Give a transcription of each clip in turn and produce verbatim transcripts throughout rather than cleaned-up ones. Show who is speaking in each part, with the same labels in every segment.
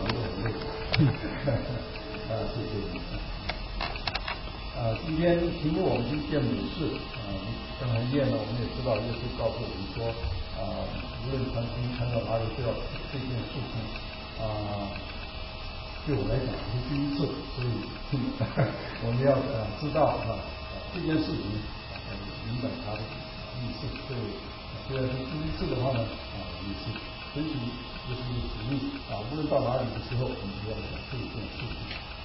Speaker 1: 觉得很累。啊，谢谢你。啊，今天题目我们是见美事啊，刚才念了，我们也知道，耶稣告诉我们说，啊，无论传福音传到哪里，都要这件事情啊，对我来讲是第一次，所以我们要啊知道啊这件事情，啊明白它的意思。所以虽然是第一次的话呢，啊也是随时也是一个旨意啊，无论到哪里的时候，我们都要讲这一件事情。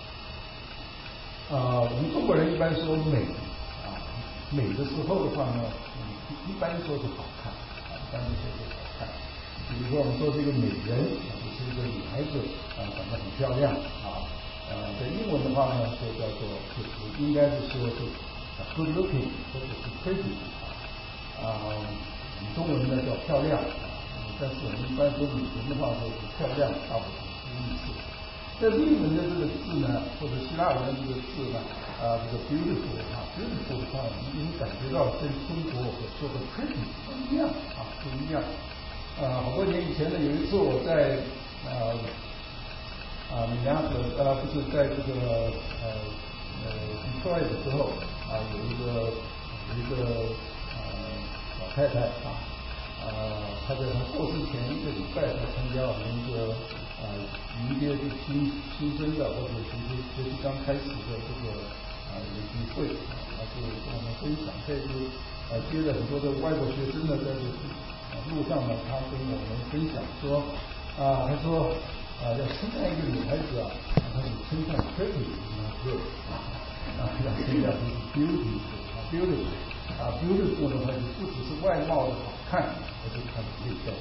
Speaker 1: 啊，我们中国人一般说美啊，美的时候的话呢，嗯，一般说是好看啊，一般说是好看。比如说我们说这个美人啊，就是一个女孩子啊，长得很漂亮啊，呃，在英文的话呢，就叫做就是应该是说是 good looking 或者是 pretty 啊，我们中文呢叫漂亮啊，但是我们一般说美人的话说是漂亮，大部分是意思。在英文的这个字呢，或者希腊文的这个字呢，啊，这个 beautiful 啊 ，beautiful 的话，你会感觉到跟中国所说的 pretty 不一样啊，不一样。啊，好多年以前呢，有一次我在啊啊米兰和呃不是在这个呃呃出来的时候啊，有一个有一个呃老太太啊。呃，他在他过世前一个礼拜，他参加我们一个呃迎接这新新生的或者其实学习刚开始的这个呃一个聚会，他就跟我们分享，这是呃接了很多的外国学生呢，在这呃路上呢，他跟我们分享说啊、呃，他说啊、呃、要称赞一个女孩子啊，他是称赞 pretty 啊 good 啊，要称赞就是 beauty 啊 beauty 啊 beautiful 的话，就不只是外貌的好看，而是它的内在。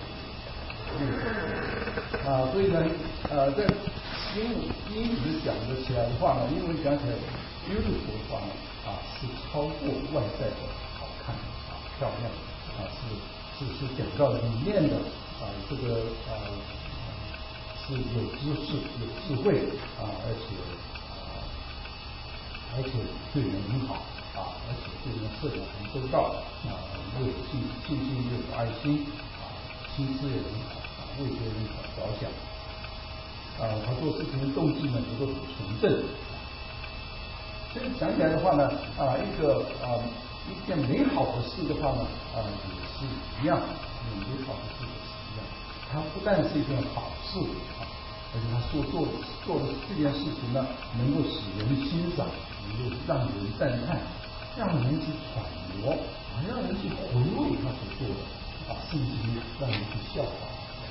Speaker 1: 嗯啊，所以呢，呃，在英英语讲的起来的话呢，英文讲起来 beautiful 的话呢，啊，是超过外在的好看啊漂亮啊，是是是讲到里面的啊这个啊是有知识有智慧啊，而且啊而且对人很好啊，而且对人设想很周到啊，又有信信心又有爱心啊，心思也很好啊，为别人着想啊，他做事情的动机呢也都很纯正。所以讲起来的话呢啊，一个啊一件美好的事的话呢啊也是一样，美好的事也是一样，它不但是一件好事啊，而且他所做做的这件事情呢，能够使人欣赏，能够让人赞叹，让人去揣摩，啊，让人去回味他所做的，啊，甚至于让人去效仿。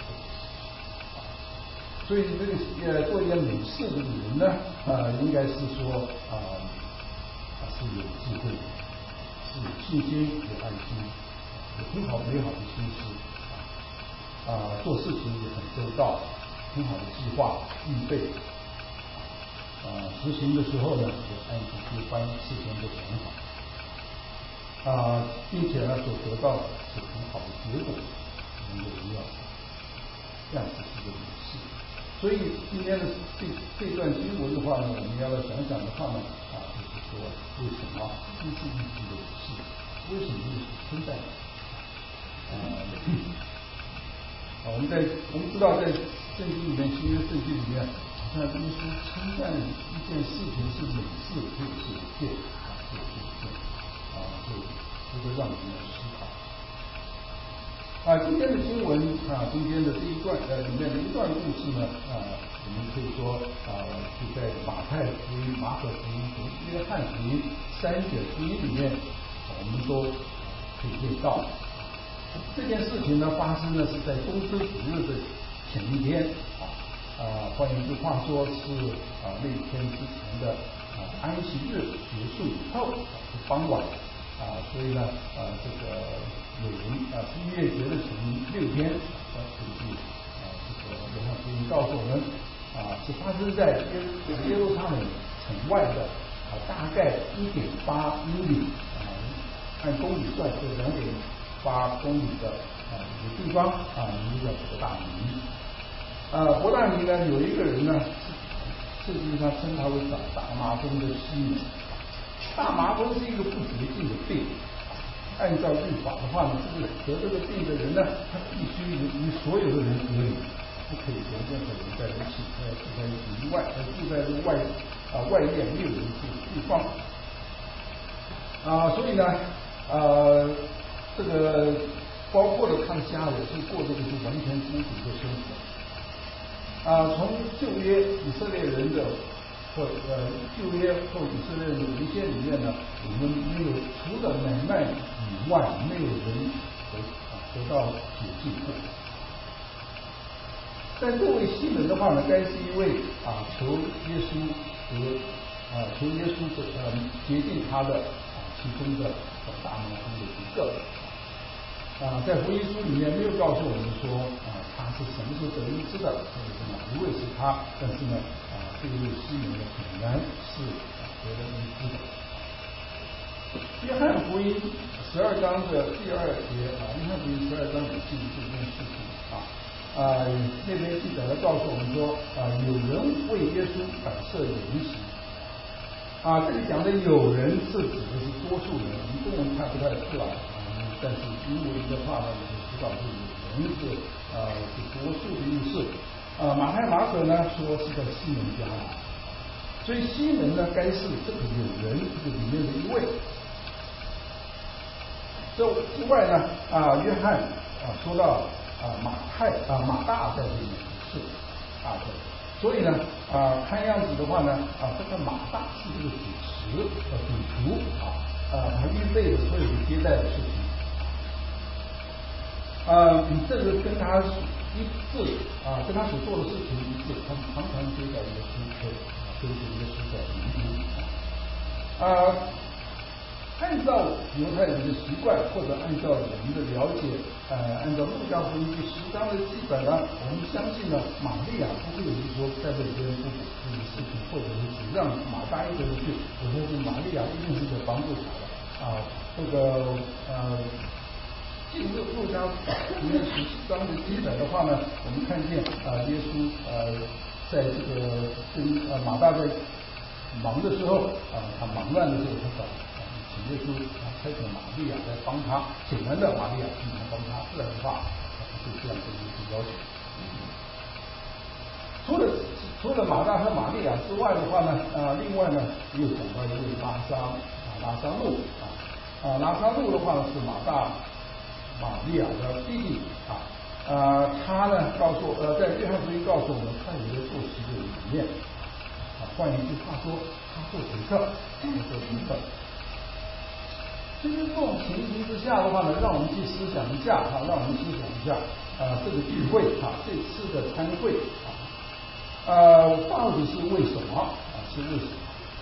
Speaker 1: 所以这个呃，做一件美事的人呢，呃，应该是说啊，啊是有智慧，是有信心，有爱心，有很好美好的心思，啊，做事情也很周到，很好的计划预备，啊，执行的时候呢，也按部就班，事先都想好，啊，并且呢，所得到的是很好的结果，能够荣耀，这样才是个美事。所以今天的这这段经文的话呢，我们要来想想的话呢，啊，就是说为什么这是一直的事，为什么又是称赞？啊，啊，我们在我们知道在圣经里面，新约圣经里面，好像耶稣称赞一件事情是美事，或者是一件啊，或者是一件啊，就值得让人来思考。啊，今天的经文啊，中间的这一段呃里面的一段故事呢，啊，我们可以说啊，就在马太福音、马可福音、约翰福音三卷福音里面，我们都可以见到。这件事情呢，发生的是在公车主日的前一天啊，啊，换一句话说是啊那一天之前的啊安息日结束以后是傍晚啊，所以呢啊这个有人啊是逾越节的前六天啊，根据啊这个约翰福音告诉我们啊是发生在耶耶路撒冷城外的啊大概一点八英里啊，按公里算是两点八公里的啊一个地方啊，名字叫伯大尼。啊，伯大尼呢有一个人呢，圣经上称他为大大麻风的西门。大麻风是一个不洁净的病，按照律法的话呢，这个得这个病的人呢，他必须与与所有的人隔离，不可以跟任何人在一起，呃， 以外，而住在这个外啊、呃、外院没有人住的地方啊，所以呢，呃，这个包括了他的家人是过这个是完全孤独的生活啊。从旧约以色列人的或呃旧约或以色列人的文献里面呢，我们没有除了乃縵以外，没有人得得到解禁过。但这位西门的话呢，该是一位啊求耶稣和啊求耶稣的呃接近他的啊其中的大麻风的一个啊，在福音书里面没有告诉我们说啊他是什么时候得医治的，或者什么一位是他，但是呢啊这一位西门呢显然是得了医治的。约翰福音十二章的第二节啊，约翰福音十二章有记这件事情啊。啊、呃，那边记载了告诉我们说，啊、呃，有人为耶稣摆设筵席。啊，这里讲的有人是指的是多数人，我们中文看不太出来啊，但是英文的话呢，我们知道是有人是啊、呃、是多数的意思。啊，马太马可呢说是在西门家里，所以西门呢该是这个有人这个里面的一位。这之外呢，啊，约翰啊说到。啊，马太啊，马大在这里不是大的，所以呢，啊，看样子的话呢，啊，这个马大是这个主持呃主厨啊，啊，他预备的所有的接待的事情，啊，这个跟他一致啊，跟他所做的事情一致，他常常接待耶稣，对，跟随耶稣在灵途啊。按照犹太人的习惯，或者按照我们的了解，呃，按照路加福音第十章的记载呢，我们相信呢，玛利亚不会有说在这边不补这个事情，或者是只让马大一个人去，我说是玛利亚一定是在帮助他的啊。这个呃，进入路加福音十章的记载的话呢，我们看见啊、呃，耶稣呃，在这个跟呃马大在忙的时候啊、呃，他忙乱的时候，他找。请耶稣啊，差遣玛利亚来帮他，显然的玛利亚经常帮他，不然的话，他不会这样跟耶稣要求。除了除了马大和玛利亚之外的话呢，啊，另外呢又讲到一位拉撒啊，拉撒路啊，啊，拉撒路的话是马大、玛利亚的弟弟啊，啊，他呢告诉呃，在约翰福音告诉我们，他有一个做席的理念啊，换一句话说，他做陪客，他做陪客。所以这种情形之下的话呢，让我们去思想一下啊，让我们思想一下啊，这个聚会啊，这次的参会啊，呃，到底是为什么啊？是为什么？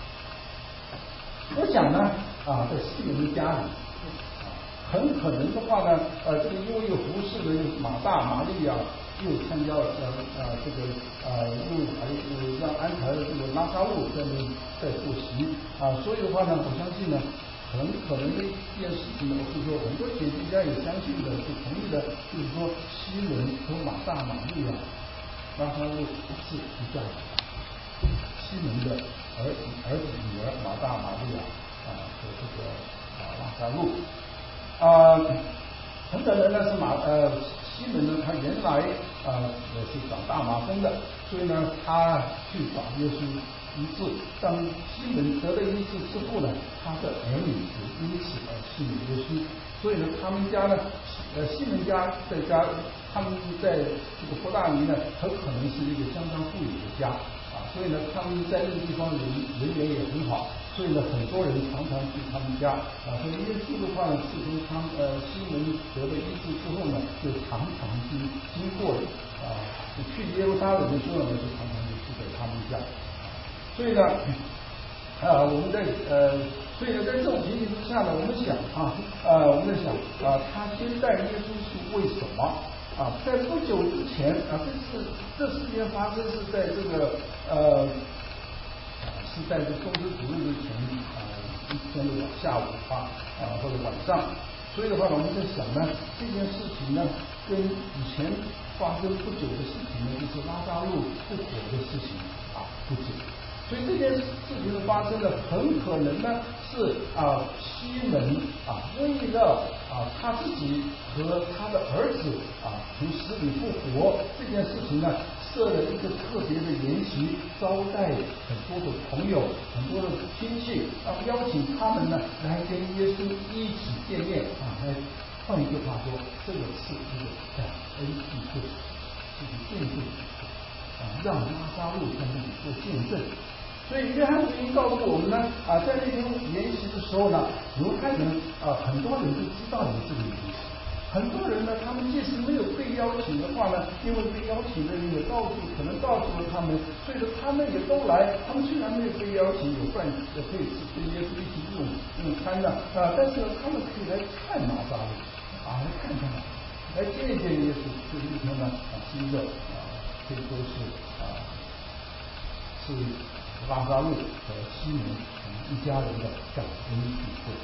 Speaker 1: 我想呢啊，在西门的家里啊，很可能的话呢，呃，这个因为有服侍的马大、玛利亚又参加了呃呃这个呃又还呃让安排了这个拉撒路在那在做席啊，所以的话呢，我相信呢。很可能的一件事情呢，是说很多解经家也相信的，是同意的，就是说西门和马大、玛利亚、拉撒路是一家人。西门的儿子、儿子、女儿马大、玛利亚啊和这个啊拉撒路啊，很可能呢是马呃西门呢，他原来啊也是长大麻风的，所以呢他去找耶稣。医治，当西门得了医治之后呢，他的儿女也因此而信耶稣。所以呢，他们家呢，呃，西门家在家，他们在这个伯大尼呢，很可能是一个相当富有的家啊。所以呢，他们在那个地方人人缘也很好，所以呢，很多人常常去他们家啊。所以耶稣的话呢，自从他呃西门得了医治之后呢，就常常经经过啊，去耶路撒冷的时候呢，就常常就住在他们家。所以呢，啊，我们在呃，所以呢，在这种情形之下呢，我们想啊，呃，我们在想啊，他接待耶稣是为什么啊？在不久之前啊，这次这事件发生是在这个呃，是在这公司主日之前啊，一天的下午啊啊或者晚上。所以的话呢，我们在想呢，这件事情呢，跟以前发生不久的事情呢，就是拉撒路复活的事情啊不久。 所以这件事情的发生呢，很可能呢是啊西门啊为了啊他自己和他的儿子啊从死里复活这件事情呢，设了一个特别的筵席，招待很多的朋友、很多的亲戚，啊邀请他们呢来跟耶稣一起见面啊。来换一句话说，这个是一个感恩聚会，是一个见证聚会啊，让拉撒路在那里做见证。所以约翰福音告诉我们呢，啊，在那天筵席的时候呢，犹太人啊，很多人都知道有这个筵席，很多人呢，他们即使没有被邀请的话呢，因为被邀请的人也告诉，可能告诉了他们，所以说他们也都来。他们虽然没有被邀请，有饭也可以吃，跟耶稣一起用用餐的啊，但是呢，他们可以来看拿撒勒啊，来看看，来见一见耶稣。这一天呢，啊，是一个啊，可以说是啊，是拉撒路和西门一家人的感恩聚会。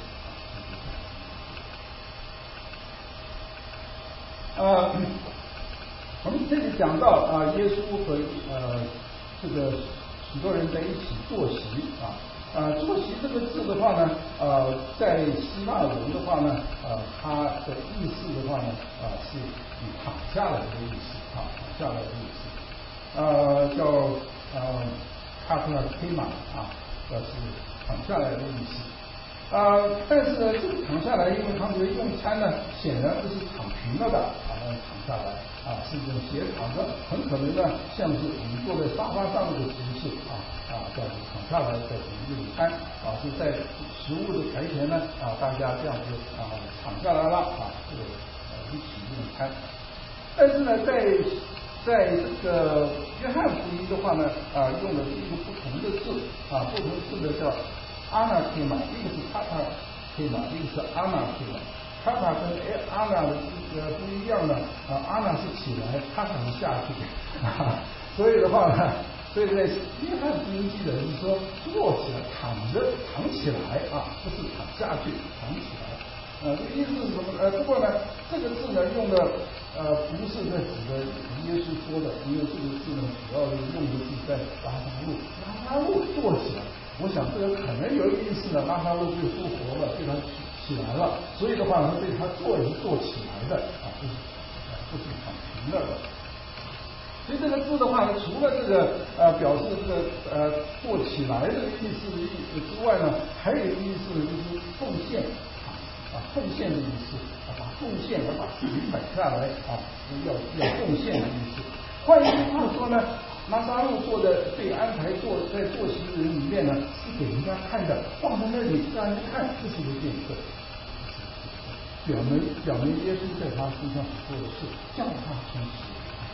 Speaker 1: 呃，我们这里讲到啊，耶稣和呃这个许多人在一起坐席啊，啊坐席这个字的话呢，呃，在希腊文的话呢，呃，它的意思的话呢，啊、呃，是以躺下来的意思啊，躺下来的意思，呃，叫呃。卡特拉推马啊，这是躺下来的意思。呃，但是呢，这个躺下来，因为他们的用餐呢，显然不是躺平了的啊，躺下来啊，是一种斜躺着，很可能呢，像是我们坐在沙发上的姿势啊啊，这样子躺下来在用餐啊，就在食物的台前呢啊，大家这样子啊躺下来了啊，这个呃一起用餐。但是呢，在在这个约翰福音的话呢，啊，用的是一个不同的字啊，不同字的叫阿纳提玛，一个是卡塔提玛，一个是阿纳提玛。卡塔跟阿纳的呃不一样呢，啊，阿纳是起来，卡塔是下去啊，所以的话呢，所以在约翰福音记的是说坐起来，躺着躺起来啊，不是躺下去，躺起来。呃，这个意思是什么？呃，不过呢，这个字呢用的呃不是在指的耶稣说的，因为这个字呢主要是用的是在拉撒路，拉撒路坐起来。我想这个可能有一个意思呢，拉撒路被复活了，被他起起来了，所以的话呢，被他坐是坐起来的啊，不是不是躺平了的。所以这个字的话呢，除了这个呃表示这个呃坐起来这个意思的意思之外呢，还有一个意思呢，就是奉献。啊，奉献的意思啊，把奉献而把自己摆下来啊，要要奉献的意思。换一句话说呢，拉撒路坐的被安排坐在坐席的人里面呢，是给人家看的，放在那里让人家看，这是一个见证，表明表明耶稣在他身上所做的事，叫他充实。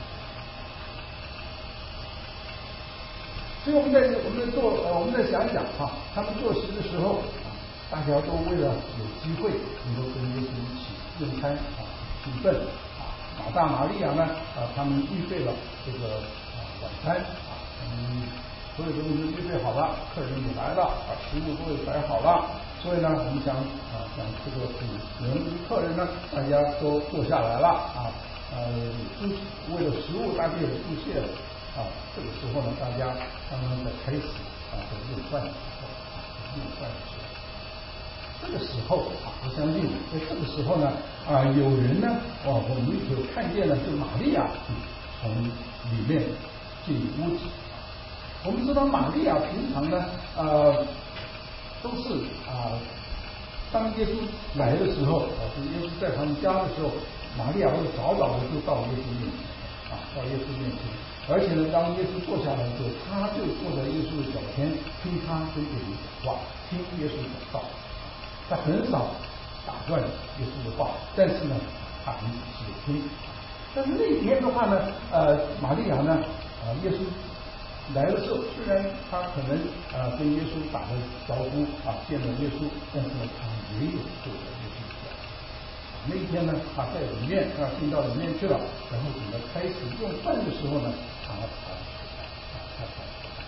Speaker 1: 所以我们在我们在做呃我们在想想哈，他们坐席的时候。大家都为了有机会能够跟耶稣一起用餐啊，兴奋啊！马大、马利亚呢啊，他们预备了这个啊晚餐啊，嗯，所有东西都预备好了，客人也来了啊，食物都也摆好了，所以呢，我们想啊，想这个主人客人呢，大家都坐下来了啊，呃，为了食物大家也注谢了啊，这个时候呢，大家他们在开始啊在用饭的时候啊，用饭的时候。这个时候啊，我相信在这个时候呢，啊，有人呢，哦，我们有看见了，就玛利亚从里面进屋子。我们知道玛利亚平常呢，呃，都是啊，当耶稣来的时候，啊，就耶稣在他们家的时候，玛利亚会早早的就到耶稣面前，啊，到耶稣面前。而且呢，当耶稣坐下来的时候，他就坐在耶稣的脚前，听他跟别人讲话，听耶稣讲道。他很少打断耶稣的话，但是呢，他很仔细的听。但是那天的话呢，呃，玛利亚呢，呃，耶稣来的时候，虽然他可能呃跟耶稣打了招呼啊，见了耶稣，但是呢，他没有坐在耶稣的脚前。那一天呢，他在里面啊进到里面去了，然后等到开始用饭的时候呢，他才他才。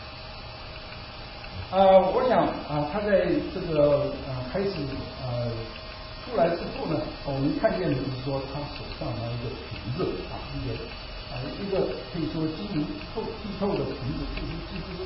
Speaker 1: 呃，我想啊，他在这个呃开始呃出来之后呢，我们看见的就是说，他手上拿一个瓶子啊，一个啊一个可以说晶莹透剔透的瓶子，就是既不是透明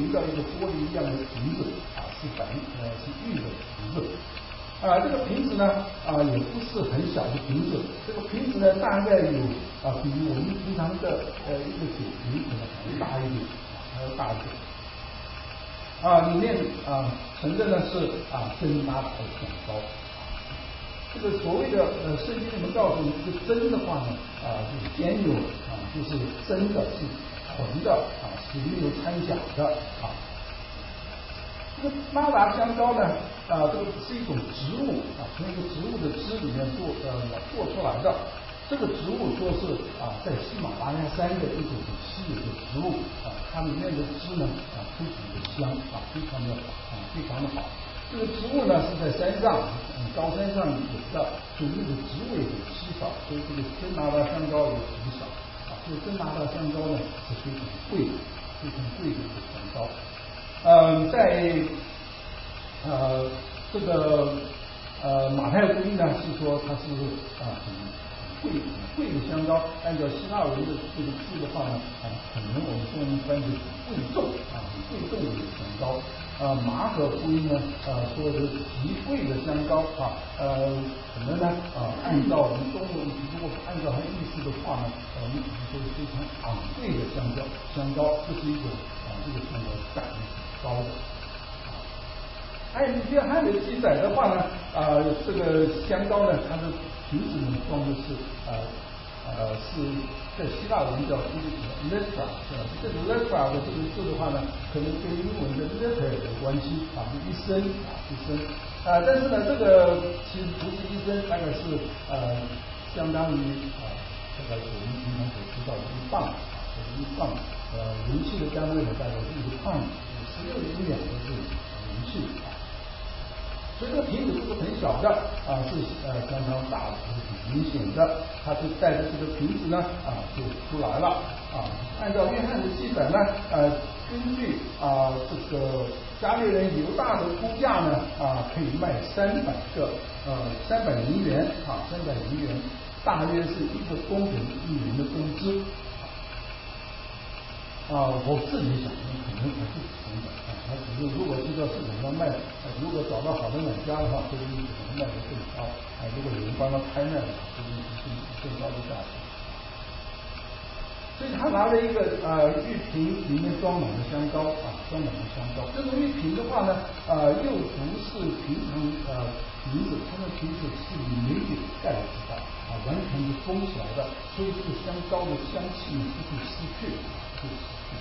Speaker 1: 围绕一个玻璃一样的瓶子啊，是反呃是玉的瓶子。啊，这个瓶子呢，啊，也不是很小的瓶子，这个瓶子呢，大概有啊，比我们平常的呃一个酒瓶可能还要大一点，还要大一点。啊，里面啊盛的呢是啊真拿来的香膏。这个所谓的呃圣经里面告诉你，这个真的话呢，啊是坚有啊，就是真的是纯的啊，是没有掺假的啊。这个拉达香膏呢，啊，这个是一种植物啊，从一个植物的枝里面做呃做出来的。这个植物说是啊，在喜马拉雅山的一种很稀有的植物啊，它里面的枝呢啊非常的香啊，非常的啊非常的好。这个植物呢是在山上，嗯，高山上有的，所以那个植物也很稀少，所以这个真拿达香膏也很少啊。所以真拿达香膏呢是非常贵的，非常贵的一个香膏。嗯，在呃这个呃马太福音呢是说它是啊很很贵很贵的香膏，按照希腊文的这个字的话呢啊，可能我们中文翻译很贵重啊很贵重的一个香膏。啊，马可福音呢啊说是极贵的香膏啊，呃可能呢啊按照我们中文如果按照它意思的话呢，我们可能说是非常昂贵的香膏香膏，这是一种啊这个香膏价值很高的。按约翰的记载的话呢，啊、呃，这个香膏呢，它的瓶子呢装的是呃呃是在希腊文叫这个 lepra， 这个 lepra 的这个字的话呢，可能跟英文的 leper 有关系啊，一生啊一生啊，但是呢，这个其实不是一生，大概是呃相当于啊这个我们平常所知道的一磅啊，这个一磅呃容器的单位呢，大概是一个磅，十六厘米的是容器啊。所以这个瓶子不是很小的啊，是呃相当大的，是很明显的。他就带着这个瓶子呢啊就出来了啊。按照约翰的记载呢，呃，根据啊这个加利人犹大的估价呢啊，可以卖三百个呃三百银元啊，三百银元，大约是一个工人一年的工资。啊，我自己想，可能还是成本啊，他只是如果知道市场上卖，呃，如果找到好的买家的话，说不定可能卖得更高啊。如果有人帮他拍卖的话，说不定是更高的价钱。所以他拿了一个呃玉瓶，里面装满了香膏啊，装满了香膏。这种玉瓶的话呢，呃，又不是平常呃瓶子，它的瓶子是没有盖子的啊，完全是封起来的，所以这个香膏的香气呢就会失去，就失去。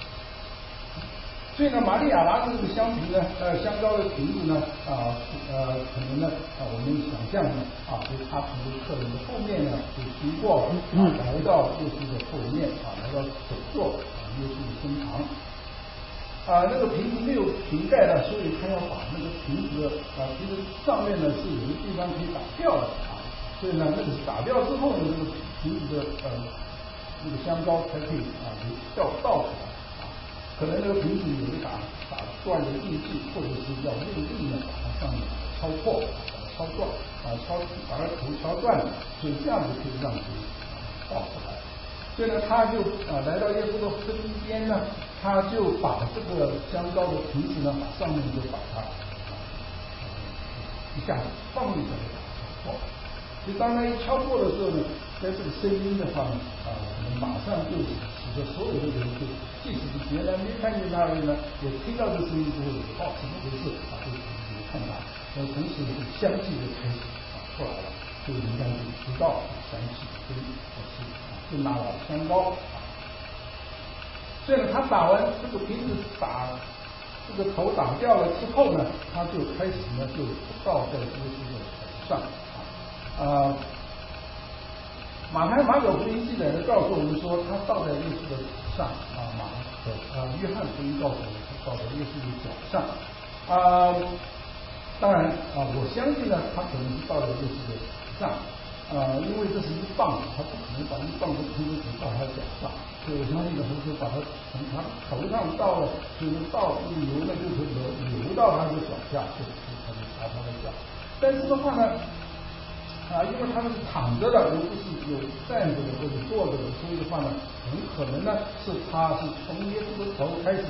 Speaker 1: 所以呢，玛利亚拿着这个香瓶呢，呃，香膏的瓶子呢，啊，呃，可能呢，啊，我们想象呢，啊，就他从这个客人的后面呢，就经过，啊，来到耶稣的后面，啊，来到首座，啊，耶稣的身旁，啊，那个瓶子没有瓶盖的，所以他要把那个瓶子，啊，瓶子上面呢是有的地方可以打掉的，啊，所以呢，那个打掉之后呢，这个瓶子的呃，那个香膏才可以啊，倒倒出来。可能那个瓶子有个打打断的印记，或者是要用力呢把它上面敲破，把它敲断，啊敲把它头敲断，所以这样子可以让瓶倒出来。所以呢，他就啊来到耶稣的身边呢，他就把这个香膏的瓶子呢，把上面就把它啊一下子放一下就把它敲破。所以当他一敲破的时候呢，在这个声音的话呢，啊，可能马上就使得所有的人就，即使是原来没看见他的人呢，也听到这声音之后，哦，怎么回事？啊，就就看他，然后同时是香气就开始啊出来了，所以人家就知道香气跟啊是啊就拿了香膏啊。所以呢，他打完这个瓶子打这个头打掉了之后呢，他就开始呢就倒在耶稣的头上。啊，马太马可福音记载的告诉我们说，他倒在耶稣的头上啊，马可啊约翰福音告诉我们，他倒在耶稣的脚上啊。当然啊，我相信呢，他可能是倒在耶稣的脚上啊，因为这是一棒，他不可能把一棒的空气倒他脚上，所以我相信呢，他是把他从他头上倒了，就是倒流呢，就是流流到他的脚下，就是他就擦他的脚。但是的话呢。啊，因为他们是躺着的，而不是有站着的或者坐着的，所以的话呢，很可能呢是他是从耶稣的头开始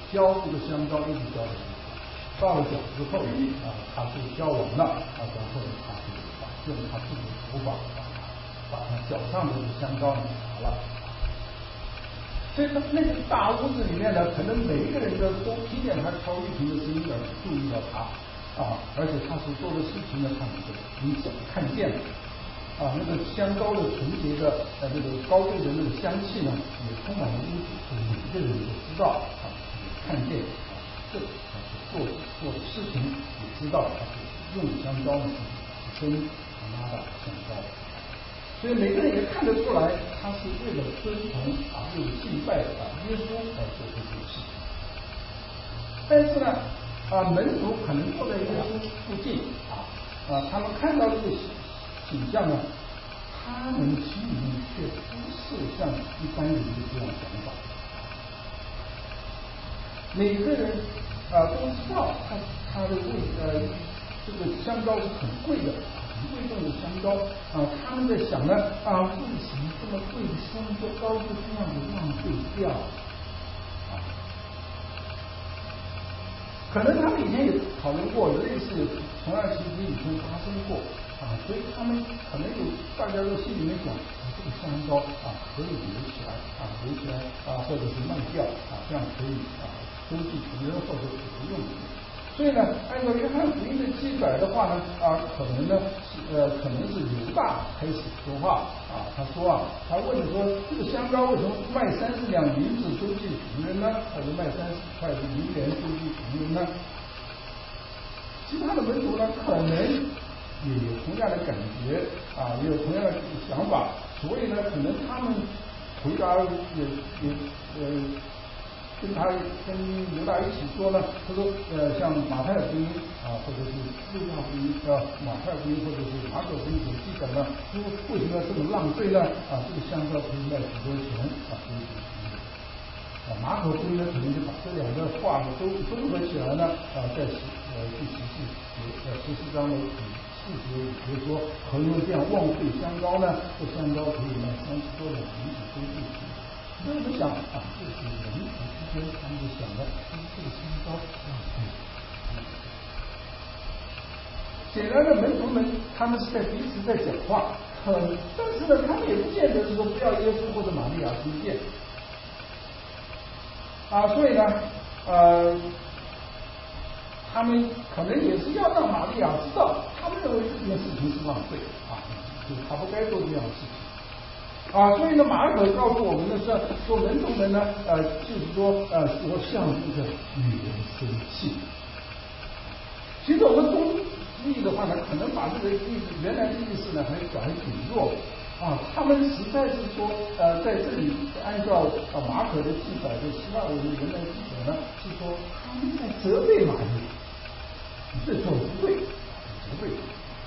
Speaker 1: 浇这个香膏，一直浇到到了脚之后啊，他就浇完了啊，然后呢，他就用他自己的手法把他脚上的香膏呢拿了。所以他那个大屋子里面呢，可能每一个人的都听见他敲玉瓶的声音，而注意到他啊，而且他所做的事情呢，他们都明显看见了啊，那个香膏的纯洁的呃这个高贵的那个香气呢，也充满了屋子，每一个人都知道啊，看见啊，这他是做做的事情，也知道他是用香膏呢是跟他妈的香膏。所以每个人也看得出来，他是为了遵从啊，为了敬拜啊耶稣而做这件事情。但是呢，啊门徒可能坐在耶稣附近啊啊，他们看到这个景象呢，他们心里面却不是像一般人的这样想法。每个人啊都知道他他的位呃这个香膏是很贵的。贵重的香膏啊，他们在想呢啊，为什么这么贵的香膏就这样子浪费掉啊？可能他们以前也讨论过，类似同样情形以前发生过啊，所以他们可能有大家都心里面想，啊、这个香膏啊可以留起来啊，留起来啊，或者是卖掉啊，这样可以啊收据穷人或者可以用。所以呢，按照约翰福音的记载的话呢，啊，可能呢，呃，可能是犹大开始说话啊，他说啊，他问说，这个香膏为什么卖三十两银子周济穷人呢？或者卖三十块银元周济穷人呢？其他的门徒呢，可能也有同样的感觉啊，也有同样的想法，所以呢，可能他们回答也也呃。跟他跟犹大一起说呢，他说呃像马太福音啊，或者是路加福音啊，马太福音或者是马可福音所记载呢，说为什么要这么浪费呢？啊，这个香膏可以卖许多钱啊，所以啊马可福音呢可能就把这两个话呢都综合起来呢啊，在十呃第十四节呃十四章的四节里就说，何用这样浪费香膏呢？这香膏可以卖三十多两银子周济穷人。所以我们想啊，这是人与之间他们就想的，这个香膏浪费。显然的门徒们他们是在彼此在讲话，呃，但是呢，他们也不见得是说不要耶稣或者玛利亚听见啊，所以呢，呃，他们可能也是要让玛利亚知道，他们认为这件事情是浪费啊，就是他不该做这样的事情。啊，所以呢，马可告诉我们的是说，门徒们呢，呃，就是说，呃，说向这个女人生气。其实我们中译的话呢，可能把这个意思原来的意思呢，还讲得挺弱啊。他们实在是说，呃，在这里按照啊马可的记载的希腊文的原来记载呢，是说他们在责备玛利亚，你这做的不对，不对。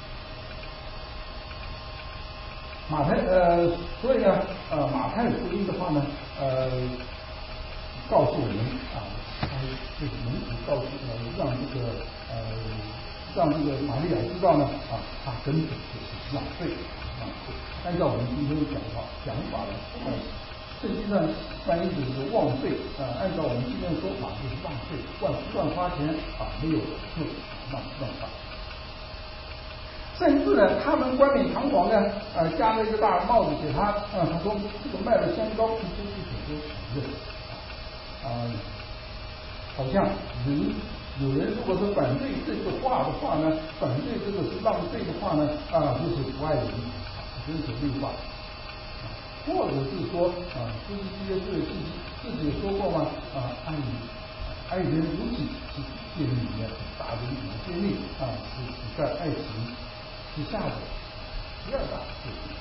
Speaker 1: 马太呃，所以呢，呃，马太福音的话呢，呃，告诉我们啊，他就是门徒告诉呃，让这个呃，让这个玛利亚知道呢，啊，他根本就是浪费啊。按照我们今天讲法讲法呢，呃，圣经上翻译就是枉费啊，按照我们今天的说法就是浪费，乱乱花钱啊，没有用，乱乱花。甚至呢，他们冠冕堂皇呢，呃，加了一个大帽子给他，啊、呃，他说这个卖了香膏是周济很多穷人，啊、呃，好像人有人如果是反对这个话的话呢，反对这个是浪费的话呢，啊、呃，就是不爱人，真是绿化，或者是说啊，就是这些对自己自己说过吗？啊，爱人爱人如己是建立里面很大的一种建立啊，是是在爱情之下的第二大事情。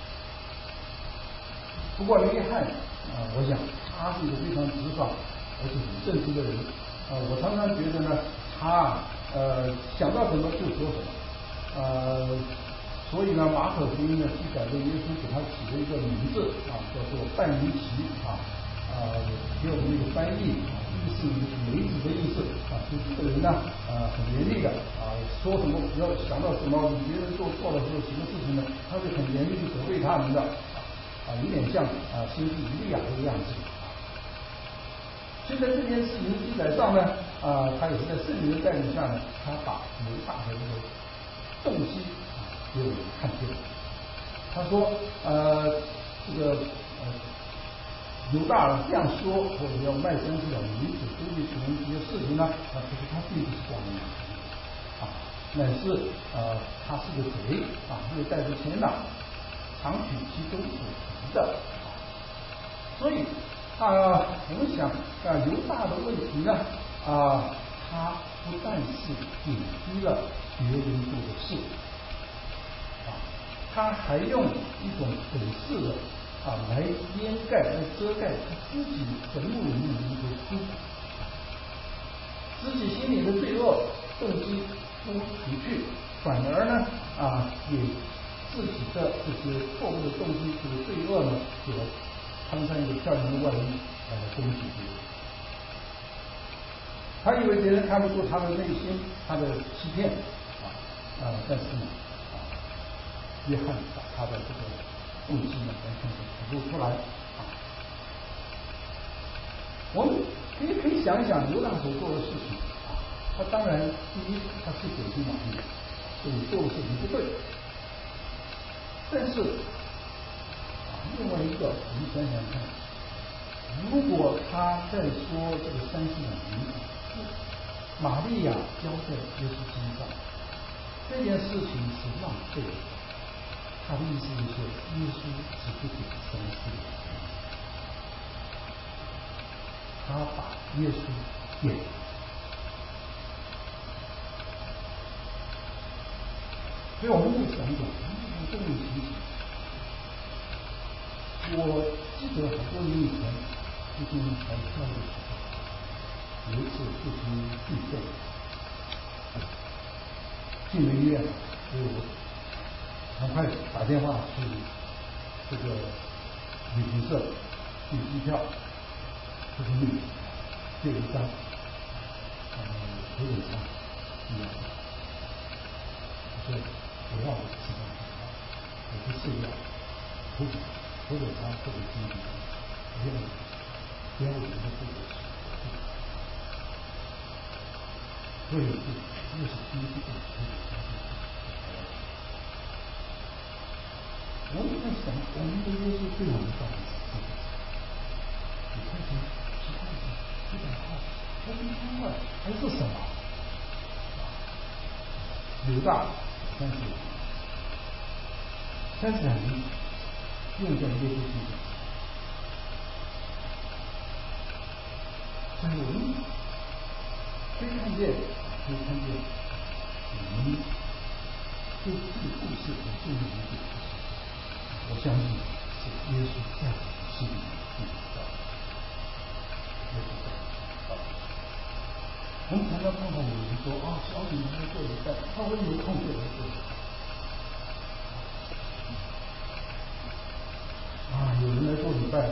Speaker 1: 不过雷汉啊，我想他是一个非常直爽而且很正直的人啊。我常常觉得呢，他呃想到什么就说什么，呃，所以呢，马可福音呢记载着耶稣给他起了一个名字啊，叫做但尼奇啊。啊，也有那个翻译啊，意思就是梅子的意思啊，就这个人呢，啊，很严厉的啊，说什么只要想到什么别人做错了或者什么事情呢，他就很严厉的责备他们的啊，有点像啊先知以利亚这个样子。 所以在这件事情的记载上呢，啊、呃，他也是在圣灵的带领下呢，他把犹大的这个动机啊给我们看见。他说，呃，这个呃，犹大这样说，或者要卖身是要女子周济穷人这些事情呢，啊，其实他并不是光明啊，乃是呃，他是个贼啊，又带着钱囊，常取其中所值的。所以啊、呃，我们想啊，犹大的问题呢啊，他不但是贬低了别人做的事啊，他还用一种本事的啊来掩盖、来遮盖他自己神目里面的一个亏，自己心里的罪恶动机不除去，反而呢啊给自己的这些错误的动机、这个罪恶呢，给了穿上一个漂亮的外衣来攻击别人。他以为别人看不出他的内心，他的欺骗啊啊，但是呢啊，约翰把他的这个动机呢完全的吐露出来啊。我们可以可以想一想犹大所做的事情啊，他当然第一他是走进马利，所以做的事情不对，但是啊，另外一个我们想想看，如果他在说这个三十两银子，玛利亚交在耶稣身上，这件事情是浪费的。他的意思是说，耶稣只不给三十两银子，他把耶稣给。所以我们会想一想，这种情形。我记得很多年以前，父亲还教的时候，有一次父亲病重，进了医院，所以我赶快打电话去这个旅行社订机票，就是那这一张呃有点长一样的，所以我让我吃饭，我是睡觉，不或者他或者经济，不要不要我们的这个事，所以这是第一个这个家庭。我们在想，我们的耶稣对我们到底是什么？五块钱、十块钱、一百块，还是一千块，还是什么？犹大三十两，三十两银用在耶稣身上。所以我们可以看见，可以看见，我们对这个故事有重要的一点，我相信是耶稣在我们心里面的道理。耶稣在我们我们常常看到有人说啊，小女孩做礼拜，他会有空就来做礼拜。啊，有人来做礼拜。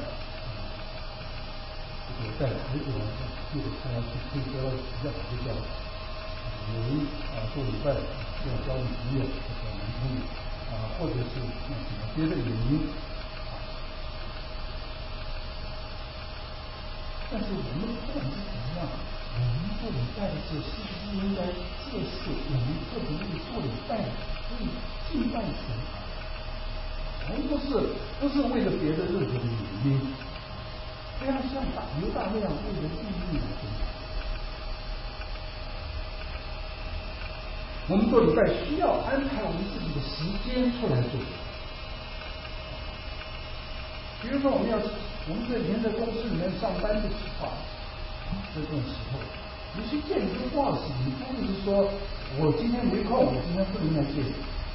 Speaker 1: 这个带孩子来说，就是他要去推销要把这叫有人啊做礼拜要交女朋友或者男朋友啊，或者是那什么别的原因啊。但是我们不管是怎么样，我们做礼拜的时候，是不是应该这是我们特别为做礼拜为敬拜神？我们不是不是为了别的任何的原因。不要像大犹大那样为了利益来做。我们做礼拜需要安排我们自己的时间出来做。比如说，我们要我们这以前在公司里面上班的时候，在这种时候，你去见一个 boss， 你不是说我今天没空，我今天不能来见你。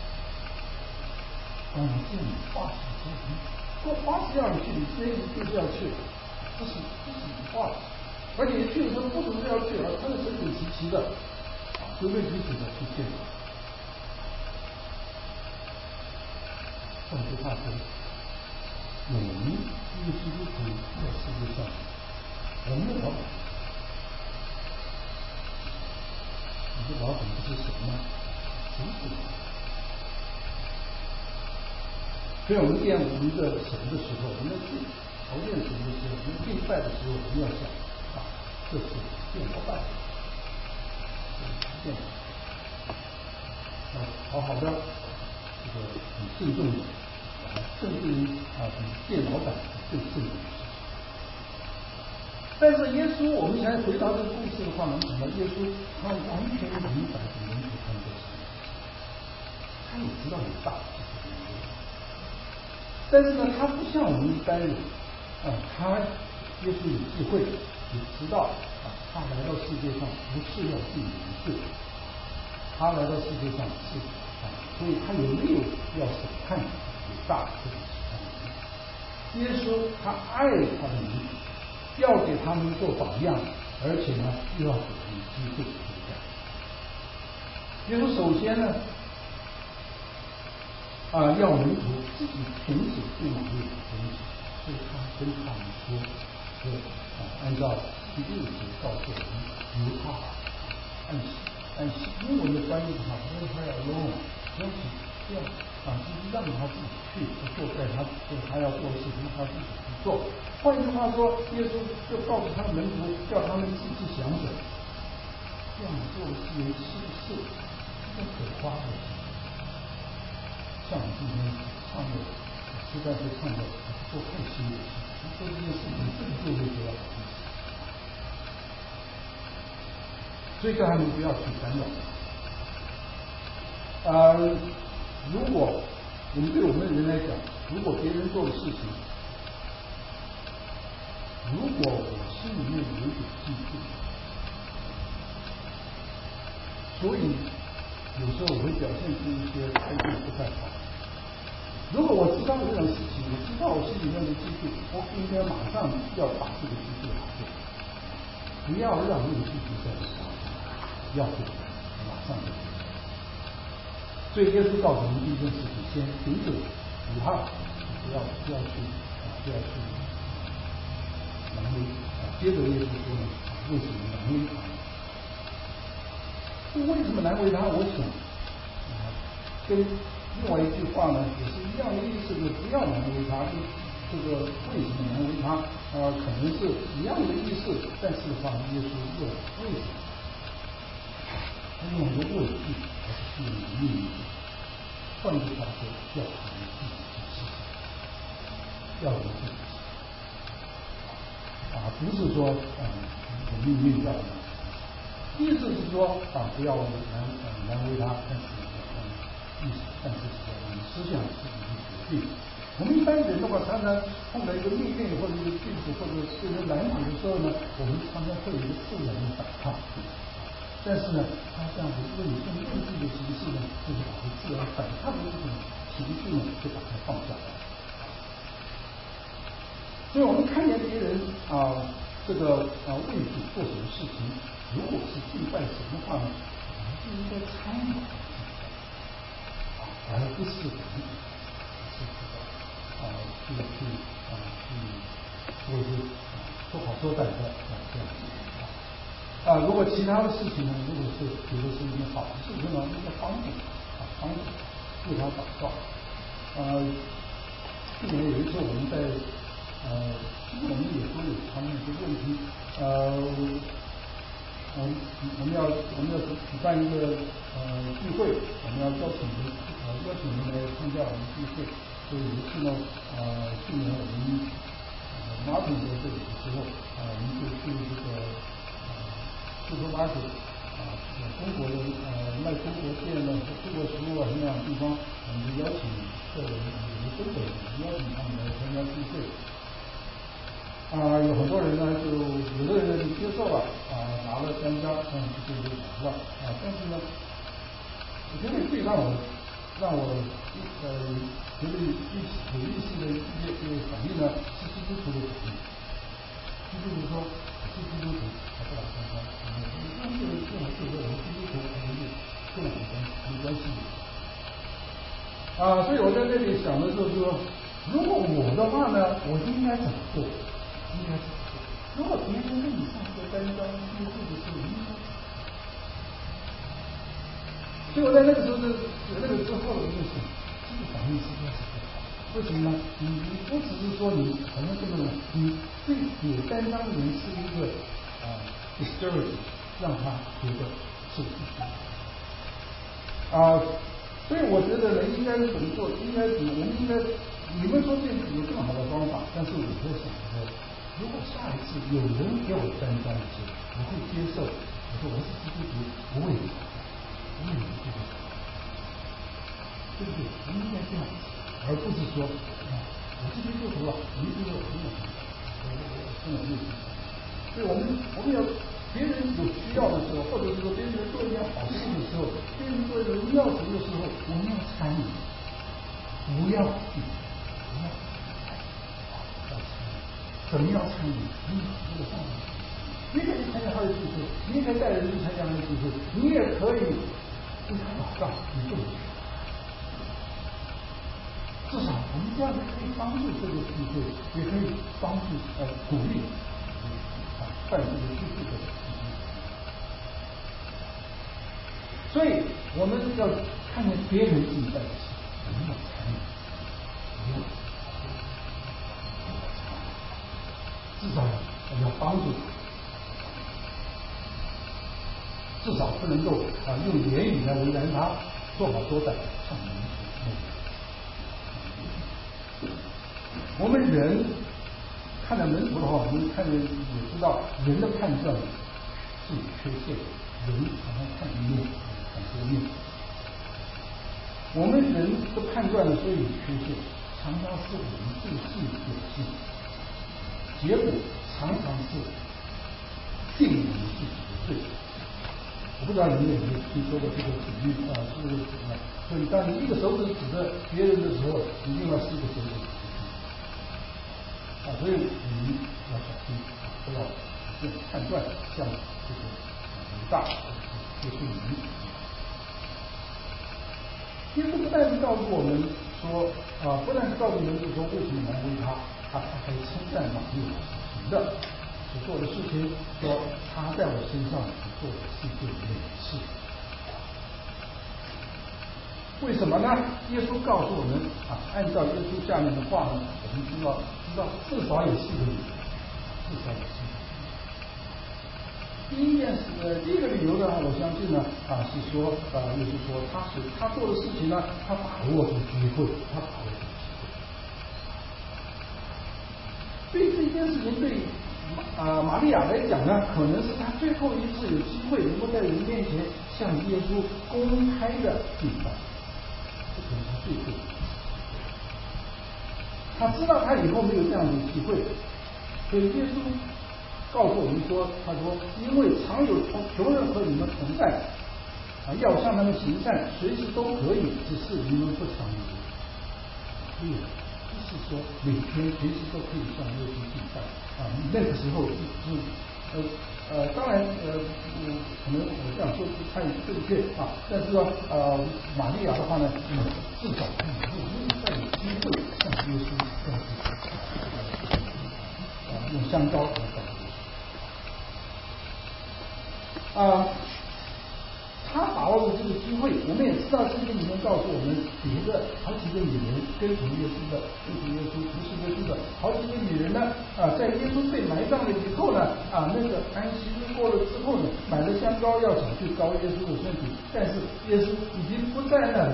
Speaker 1: 啊，你见你 boss， 说 boss 要你去，你今天一定是要去。这是这是你话，而且去的时候不只是要去，而穿的整整齐齐的，规规矩矩的去见。换句话说，我们因为基督徒在世界上，我们的老板，你的老板不是神吗？神是。所以我们见我们的神的时候，我们去朝见神的时候，我们敬拜的时候，我们要想啊， 这是见老板，见啊，好好的，这个很慎重的，啊，甚至于啊比见老板更慎重。但是耶稣，我们才回答这个故事的话，能想到耶稣他完全明白人所看的事，他也知道有大是什么样，但是呢，他不像我们一般人啊，他耶稣有智慧，也知道啊，他来到世界上不是要定人罪，他来到世界上是啊，所以他也没有要审判有大这个事。耶稣他爱他的民族，要给他们做榜样，而且呢，又要给他们机会悔改。耶稣首先呢，啊，要门徒自己停止对马利的东西，所以他跟他们说，说啊，按照第六节告诉我们，由他按按英文的翻译的话 ，let her alone， 不要去这样啊，就是让他自己去做在他他要做的事情，他自己去做。换句话说，耶稣就告诉他的门徒，叫他们自己想想，这样做的事情是不是一个可夸的事情？像我们今天唱的，实在是唱的做太轻的事情，做这件事情这个就会觉得好意思，所以叫他们不要去干扰。呃，如果我们对我们人来讲，如果别人做的事情，如果我心里面有一点嫉妒，所以有时候我会表现出一些态度不太好。如果我知道这种事情，我知道我心里面的嫉妒，我应该马上要把这个嫉妒拿掉，不要让这个嫉妒在我身上，要给马上就。所以耶稣告诉我们第一件事情，先停止抵抗，不要不要去啊，不要去难为啊。接着耶稣说呢，为什么难为他？为什么难为他？我想啊，跟另外一句话呢也是一样的意思，就是不要难为他。就这个为什么难为他？呃，可能是一样的意思，但是的话，耶稣问为什么？他用一个问句，而是用一个命令。换句话说，要我们自己去思想，要我们自己去啊，不是说嗯，我命令要我们，意思是说啊，不要难呃难为他，但是嗯，意思但是说我们思想自己去决定。我们一般人的话，常常碰到一个命令或者一个句子或者对人难题的时候呢，我们常常会有一个自然的反抗。但是呢，他这样子问用问句的形式呢，就是把这自然反抗的这种情绪呢，就把它放下来。所以我们看见别人啊，这个啊为主做什么事情，如果是敬拜神的话呢，我们就应该参与啊，而不是我们是这个啊去去啊去说一些说好说歹的啊这样子啊。啊，如果其他的事情呢，如果是觉得是一件好的事情呢，应该帮助啊，帮助为他祷告。呃，去年有一次我们在呃，其实我们也都有他们一些问题。呃，我们我们要我们要举办一个呃聚会，我们要邀请人呃邀请人来参加我们聚会。所以有一次呢，呃，去年我们呃马桶在这里的时候，啊、呃，我们就去这个。就说马祖啊，中国的呃卖中国店的中国食物啊那样的地方，我们就邀请客人，我们东北人邀请他们来参加聚会。啊、呃，有很多人呢，就有的人呢就接受了，啊、呃，拿了单张，嗯，就就来了啊。但是呢，我觉得最让我让我呃觉得有意有意思的一些这个反应呢，是基督徒的反应，就是说。是基督徒，还不打相关，那这个这种是和我们基督徒还是跟我们关系没关系的啊。所以我在这里想的就是说，如果我的话呢，我应该怎么做？应该怎么做？如果别人跟你上这个单张约会的时候，应该怎么做？所以我在那个时候的那个之后的就是这个反应实在是不好。为什么呢？你你不只是说你好像这个人，你对有担当的人是一个啊 discourage， 让他觉得受苦啊。所以我觉得呢，应该怎么做？应该怎么？我们应该，你们说这有更好的方法，但是我在想说，如果下一次有人给我担当的时候，我会接受。我说我是基督徒，不为你，不为你这个，对不对？我们应该这样子，而不是说，啊，我这边做头了，你这个我没有，我我我真的没有。所以我们我们要别人有需要的时候，或者是说别人做一件好事的时候，别人做荣耀神的时候，我们要参与，不要去，不要参与，要参与。怎么样参与？你这个上面，你可以参加他的聚会，你也可以带人去参加他的聚会，你也可以为他祷告，你不能。至少我们这样子可以帮助这个聚会，也可以帮助呃鼓励啊办这个聚会的。所以我们要看见别人敬拜的时候，我们要参与，不要至少要帮助他，至少不能够啊用言语来为难他，做好多代上门服务。我们人看到门徒的话，我们看见也知道人的判断是有缺陷，人常常看一面看多面。我们人的判断呢，所以有缺陷，常常是我们自信有信，结果常常是定我们自己的罪。我不知道你们有没有听说过这个比喻啊？是不是啊？所以当你一个手指指着别人的时候，你另外四个手指指啊，所以你要小心，不要用判断像这个伟大这个名。耶稣不但是告诉我们说啊，不但是告诉人是说为什么难为他，他还称赞马利亚所行的、所做的事情，说他在我身上所做的是件美事。为什么呢？耶稣告诉我们啊，按照耶稣下面的话呢，我们知道知道至少有四个理由，至少有四个。第一件事，呃，第一个理由呢，我相信呢，啊，是说，啊，耶稣说他是他做的事情呢，他把握住机会，他把握住机会。所以这件事情对啊玛利亚来讲呢，可能是他最后一次有机会能够在人面前向耶稣公开的敬拜。这可能是最后，他知道他以后没有这样的机会，所以耶稣告诉我们说，他说因为常有穷人和你们同在啊，要向他们行善，随时都可以，只是你们不常有。所以不是说每天随时都可以向耶稣敬拜啊，那个时候是呃呃，当然呃，可能我这样说不太正确啊，但是说呃，玛利亚的话呢，嗯，至少可以用再有机会向耶稣告诉啊，用香膏来告诉啊。他把握住这个机会，我们也知道圣经里面告诉我们，别的好几个女人跟从耶稣的，跟从耶稣不是耶稣的，好几个女人呢，啊，在耶稣被埋葬了以后呢，啊，那个安息日过了之后呢，买了香膏要想去膏耶稣的身体，但是耶稣已经不在那里。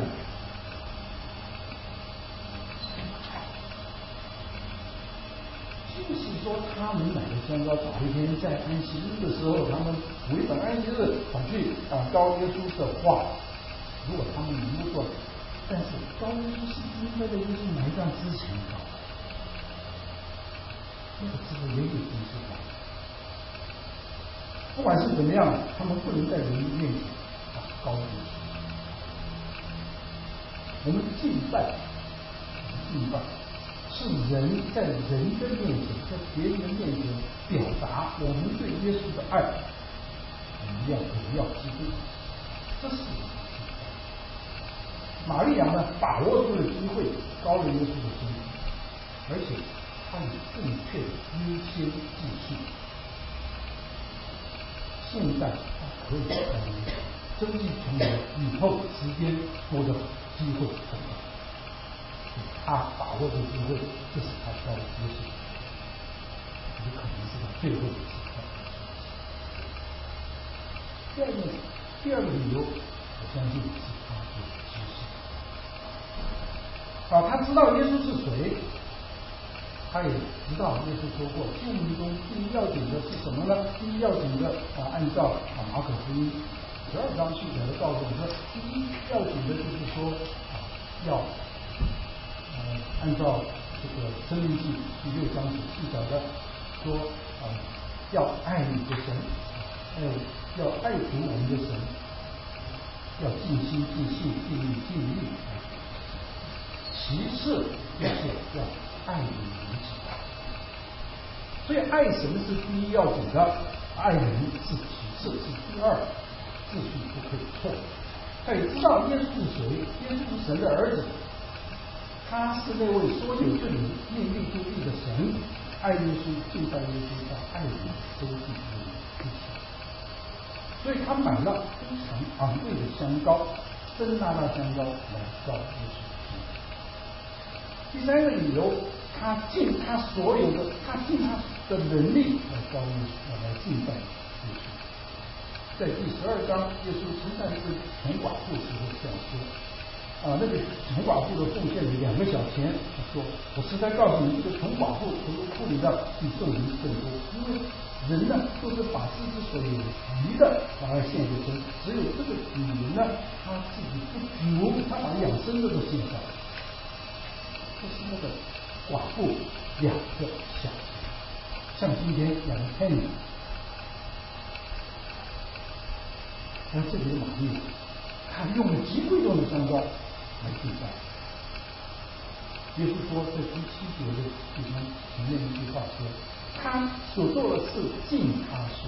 Speaker 1: 就是说，他们买的香膏，早一天在安息日的时候，他们违反安息日，跑去啊膏耶稣的话，如果他们能够做，但是膏耶稣是应该在耶稣埋葬之前膏，那个时候也有仪式感。不管是怎么样，他们不能在人面前啊膏耶稣。我们敬拜，敬拜。是人在人的面前，在别人的面前表达我们对耶稣的爱，我们要荣耀基督，这是玛利亚呢把握住了机会，膏了耶稣的身体，而且他以正确的优先秩序，现在他可以成为争议成为以后时间多的机会很大。他把握住机会，这是他挑的优势，也可能是他最后的机会。 第二个第二个理由，我相信是他的知识啊，他知道耶稣是谁，他也知道耶稣说过，救恩中第一要紧的是什么呢？第一要紧的啊，按照啊马可福音十二章记载的告诉我们说，第一要紧的就是说啊，要呃按照这个申命记第六章所记载的说啊，要爱你的神，还有要爱主我们的神，要尽心尽性尽力尽力。其次就是要爱你如己，所以爱神是第一要紧的，爱人是其次，是第二，秩序不可以错。他也知道耶稣是谁，耶稣是神的儿子，他是那位说有就有、命立就立的神，爱耶稣、敬拜耶稣到爱人都是一起。所以他买了非常昂贵的香膏，真拿那香膏来膏耶稣。第三个理由，他尽他所有的，他尽他的能力来高耶稣，来敬拜耶稣。在第十二章，耶稣称赞这个穷寡妇时候这样说：啊，那个穷寡妇的奉献了两个小钱，他说：我实在告诉你，这个穷寡妇从库里的比众人更多，因为人呢都是把自己所有余的把它献给神，只有这个女人呢，她自己不足，她把养生的都献上。就是那个寡妇两个小钱，像今天两个 penny。那这里的玛利亚，她用了极贵重的香膏来敬拜。耶稣说，在第七节的地方前面一句话说，他所做的事尽他所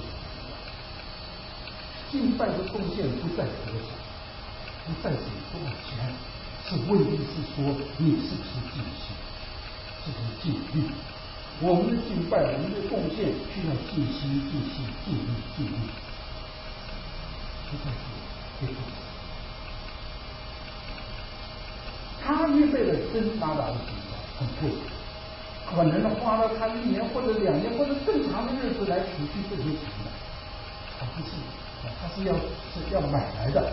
Speaker 1: 敬拜的贡献不在多少，不在是多少钱。是问题是说你是不是尽心，是不是尽力？我们的敬拜，我们的贡献需要尽心、尽心、尽力、尽力。不在是这个。他预备了真拿达的香膏，很贵，可能花了他一年或者两年或者更长的日子来除去这些钱的，他不是，他是要是要买来的。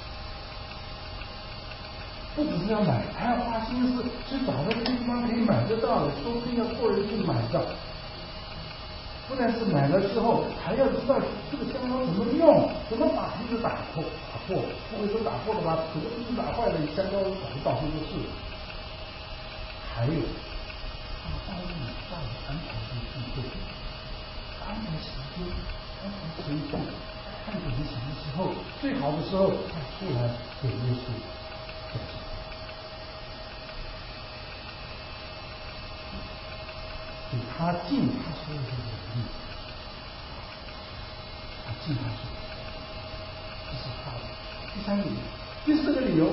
Speaker 1: 不只是要买，还要花心思去找到地方可以买得到的，说不定要托人去买的。不但是买了之后，还要知道这个香膏怎么用，怎么把瓶子打破，打破，不会说打破了吧？整个瓶子打坏了，香膏搞不到处都是。还有，他帮你大的安排的机会，安排时间，安排程序，看准你什么时候最好的时候，他出来给耶稣。所以他尽他所有的能力，他尽他所有的，这是他的第三个理由。第四个理由，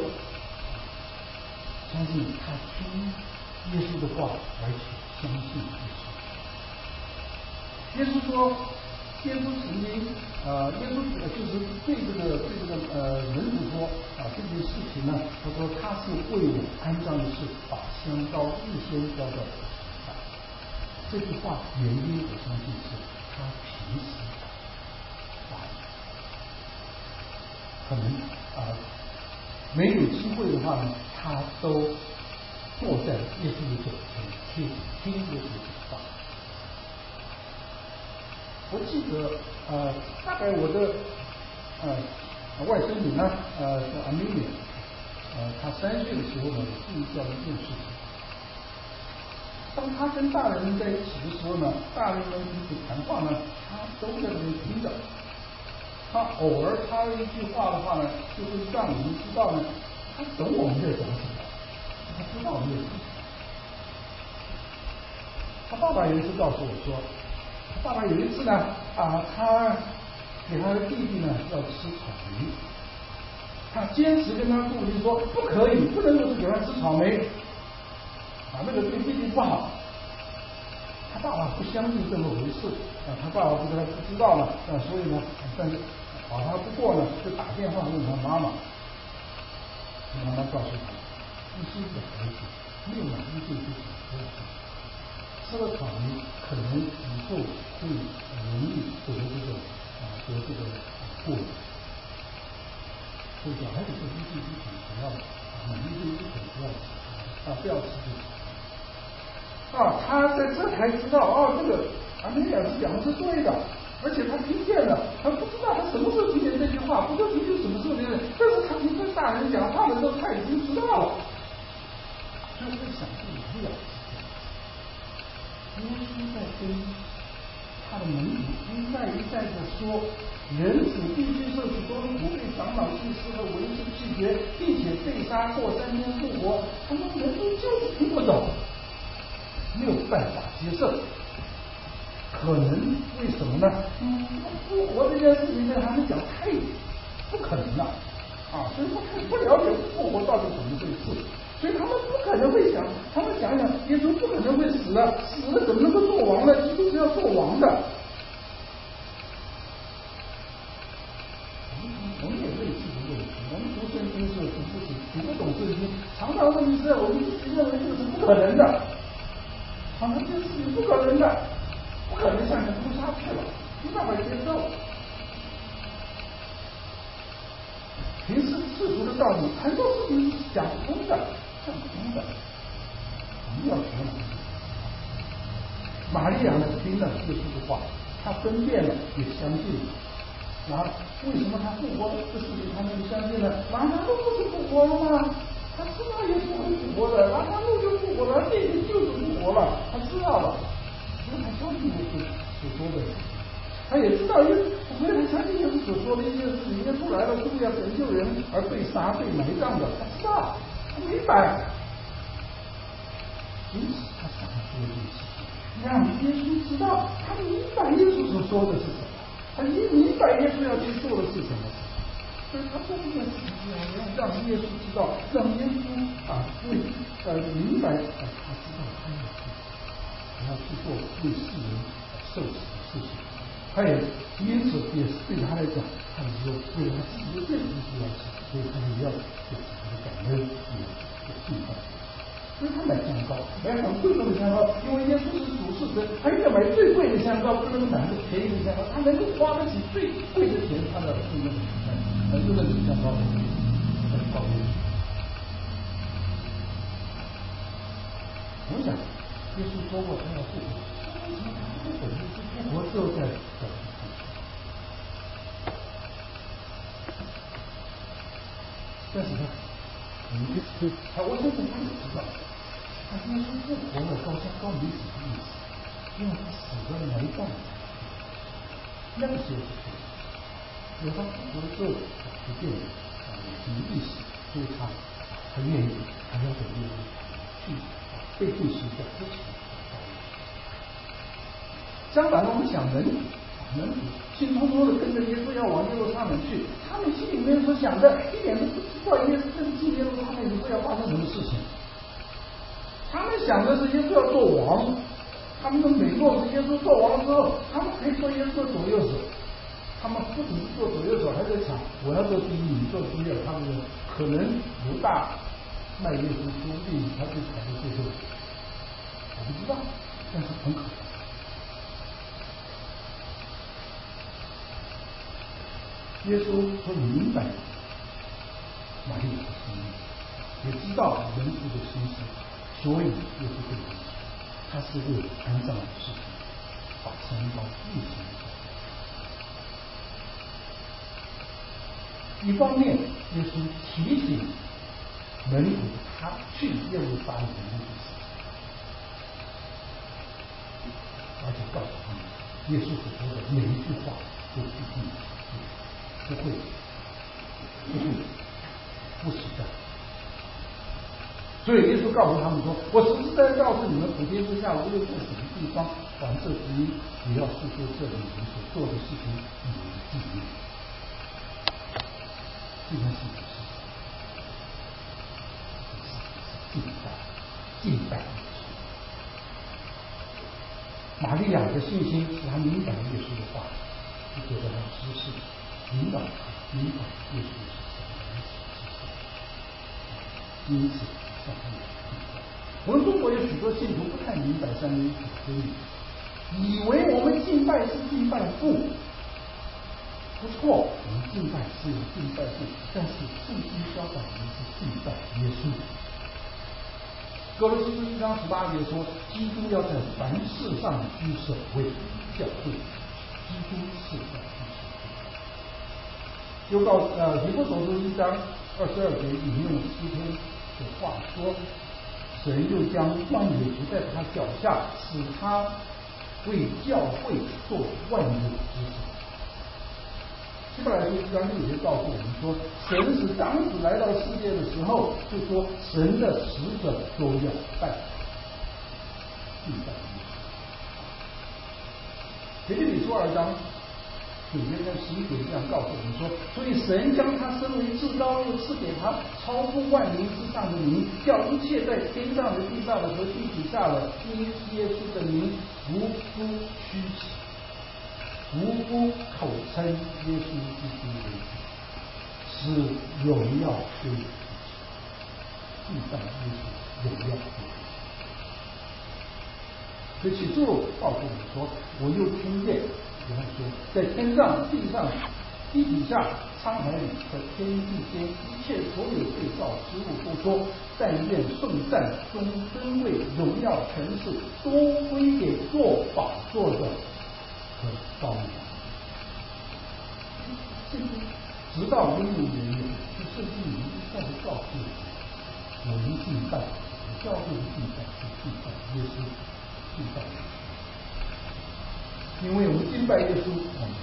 Speaker 1: 相信他听耶稣的话，而且相信耶稣。耶稣说，耶稣曾经呃，耶稣就是对这个对这个呃门徒说啊，这件事情呢，他说他是为我安葬的事，把香膏预先交代。这句话原因我相信是他平时发言，可能啊、呃、没有机会的话呢，他都坐在耶稣的脚前听听耶稣的话。我记得呃，大概我的呃外甥女呢，呃叫阿米莉，呃她三岁的时候呢，我注意到一件事情。当他跟大人们在一起的时候呢，大人们彼此谈话呢，他都在那边听着。他偶尔插了一句话的话呢，就会让我们知道呢，他懂我们在讲什么，他知道我们在讲什么。他爸爸有一次告诉我说，他爸爸有一次呢，啊，他给他的弟弟呢要吃草莓，他坚持跟他父亲说不可以，不能够是给他吃草莓。啊，那个对弟弟不好，他爸爸不相信这么回事啊，他爸爸不知道不知道了啊，所以呢，但是啊，他不过呢，就打电话问他妈妈，妈妈告诉他，你是一个孩子，没有哪一件事情不要吃，吃了草莓可能以后会容易得这个啊得这个过敏。 所以小孩子吃东西是很主要的，满意度是很主要的啊，不要吃这个啊。他在这才知道哦，这个阿尼亚斯讲的是对的，而且他听见了，他不知道他什么时候听见这句话，不知道听见什么时候听见，但是他听跟大人讲话的时候，他已经知道了。所以我在想，这个不了解。耶稣在跟他的门徒一再一再的说，人子必须受许多苦，被长老、祭司和文士拒绝，并且被杀，过三天复活。他们人就是听不懂，没有办法接受。可能为什么呢？嗯，复活这件事情跟他们讲太不可能了啊，所以不不了解复活到底怎么回事。所以他们不可能会想，他们想想，耶稣不可能会死了，死了怎么能够做王呢？基督是要做王的。我们也类似的问题，我们读圣经的时候读不懂，读不懂圣经，常常问题是我们一直认为这个是不可能的，常常这个事情不可能的，不可能向前扑下去了，没办法接受。平时世俗的道理，很多事情是讲不通的，讲不通的。我们要学玛利亚呢，听了耶稣的话，她分辨了，也相信了。然后为什么她复活这事情她能相信呢？拉撒路不是复活了吗？她知道耶稣会复活的，拉撒路就复活了，这个就是复活了，她知道了，所以她相信耶稣所说的。他也知道，因为所以他相信耶稣所说的一件事情，耶稣来了是为了拯救人而被杀、被埋葬的，他知道，他明白。因此，他想做这件事情，让耶稣知道，他明白耶稣所说的是什么，他也明白耶稣要去做的是什么事情。所以他做这件事情是要让耶稣知道，让耶稣啊为呃明白，啊他知道他要去，他要去做为世人受死的事情。他也因此也是对他来讲，他是说为了他自己的认知是要死，所以他也要对自己的感恩也有敬拜。所以他买香膏，买很贵重的香膏，因为耶稣是主是神，他应该买最贵的香膏，不能买那便宜的香膏。他能够花得起最贵的钱，他的用那种呃用那种香膏很高贵。我想，耶稣说过他要复活，为什么他不等于是复活之后再再但是呢，我们就是他，我相信他也知道，他耶稣复活了，高香膏没什么意思，因为他死在了埋葬。那个时候是对的，因为他复活了之后，不变了啊，什么意思都他他愿意，他要给耶稣去被定十字架之前。相反呢，我们想门徒，门徒兴冲冲的跟着耶稣要往耶路撒冷去，他们心里面所想的一点都不知道耶稣跟进耶路撒冷以后要发生什么事情。他们想的是耶稣要做王，他们的美梦是耶稣做王之后，他们可以做耶稣的左右手。他们不只是做左右手，还在想我要做第一，你做第二，他们可能犹大卖耶稣，说不定他就排在最后。我不知道，但是很可能。耶稣会明白玛利亚的心意，也知道人父的心思，所以耶稣会明白，他是为了安葬的事情，把香膏预行一下。一方面，耶稣提醒门徒他去耶路撒冷的目的是什么，而且告诉他们，耶稣所说的每一句话都必定不会，不会不实在。所以耶稣告诉他们说：“我实实在在告诉你们，普天之下无论在什么地方，凡这福音，也要诉说这里你们所做的事情，以为纪念。”这件事情是敬拜，敬拜。玛利亚的信心使他明白耶稣的话，就觉得他知识引导他明白耶稣是什么样子的，因此向他们敬拜。我们中国有许多信徒不太明白三位一体的真理，以为我们敬拜是敬拜父， 不错，我们敬拜是有敬拜性，但是圣经教导我们是敬拜耶稣。哥罗西书一章十八节说，基督要在凡事上居首位，教会基督是在居首位。又告呃以弗所书一章二十二节引用诗篇的话说，神又将万有伏在他脚下，使他为教会做万有之首。希伯来书一章六节告诉我们说，神使长子来到世界的时候，就说神的使者都要拜敬拜耶稣。腓立比书二章九节跟十一节这样告诉我们说，所以神将他升为至高，又赐给他超乎万民之上的名，叫一切在天上的、地上的和地底下的，因耶稣的名，无不屈膝，无不口称耶稣基督为主，使荣耀归于敬拜耶稣，荣耀归于。所以启示录告诉我们说，我又听见有人说，在天上、地上、地底下、沧海里和天地间一切所有被造之物，都说：但愿颂赞、尊尊贵、荣耀、权势，都归给坐宝座的和羔羊。这个直到永永远远，是圣经里面一再的告诉我们，我们敬拜，教会的敬拜是敬拜耶稣，敬拜耶稣，因为我们敬拜耶稣，我们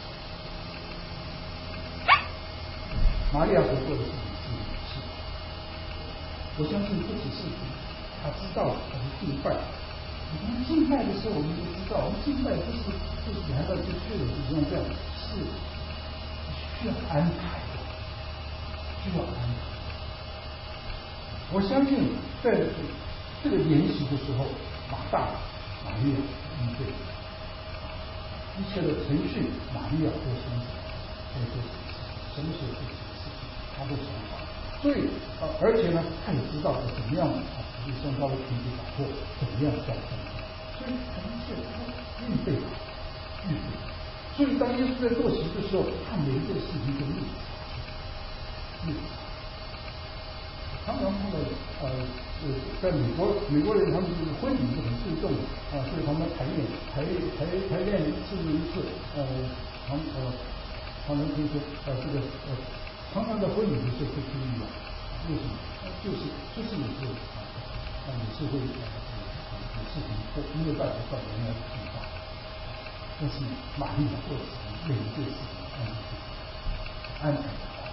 Speaker 1: 玛利亚所做的事情是如此。我相信不只是他知道他是敬拜，我们敬拜的时候，我们就知道，我们敬拜不是就是来到就去了，就像这样，是需要安排的，需要安排。我相信在这个研习的时候，马大、玛利亚预备一切的程序，玛利亚都想起来，在做什么时候做什么事情，他都想好。所以呃，而且呢，他也知道怎么样啊，就像高的群体打破，怎么样战胜。所以一切都预备好，预备。所以当耶稣在做席的时候，他每一件事情都立立。常常看到呃呃，在美国美国人他们这个婚礼是很注重的啊，所以他们排练排排排练一次又一次，呃，常呃常常听说呃这个呃常常在婚礼的时候会注意啊，为什么？就是就是也是啊也是会呃有事情或没有办法到原来的地方，但是玛丽做的事情每一件事情安排安排的好。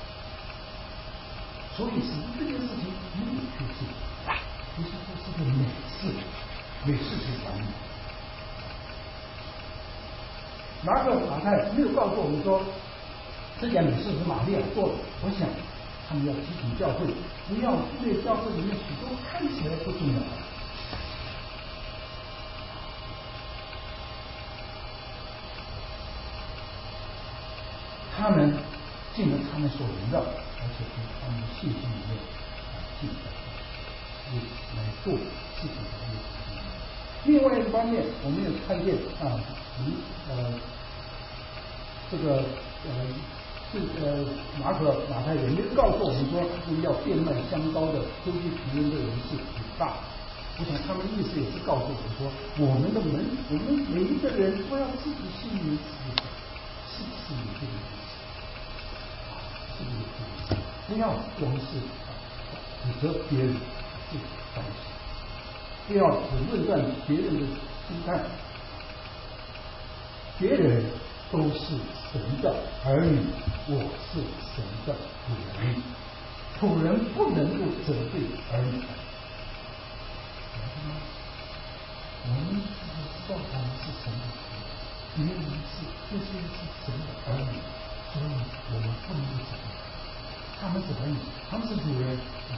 Speaker 1: 所以使这件事情没有缺失，其实这是个美事，美事情管理。马可马太没有告诉我们说这件美事是玛利亚做的，我想他们要提醒教会，不要忽略教会里面许多看起来不重要的。他们尽了他们所能的，而且从他们的信心里面尽来来做自己的业。另外一个方面，我们也看见啊，嗯呃，这个呃这呃马可马太也没有告诉我们说要变卖香膏的周济贫人的人是很大。我想他们意思也是告诉我们说，我们的门，我们每一个人都要自己心里思想，是不是有这个意思？是不是有这个意思？不要光是指责别人自己反省，不要只论断别人的心态。别人都是神的儿女，我是神的仆人，仆人不能够责备儿女。我们知道我们是神的仆人，别人是这些是神的儿女，所以我们不能够责备他们是儿女，他们是主人。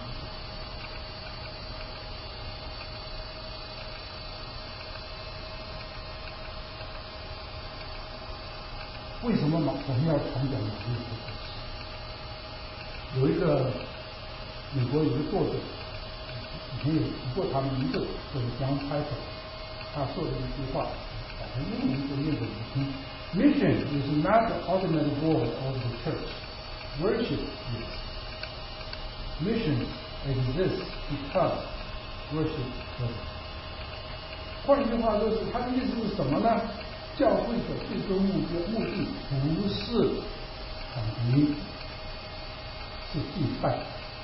Speaker 1: 为什么我们要传讲玛利亚的故事？有一个美国有一个作者，以前有提过他的名字，就是John Piper，他说的一句话，把他英文就念给我们听。 Mission is not the ultimate goal of the church. Worship is. Mission exists because worship doesn't. 换句话说，是他的意思是什么呢？教会的最终目标目的不是传福音，是敬拜。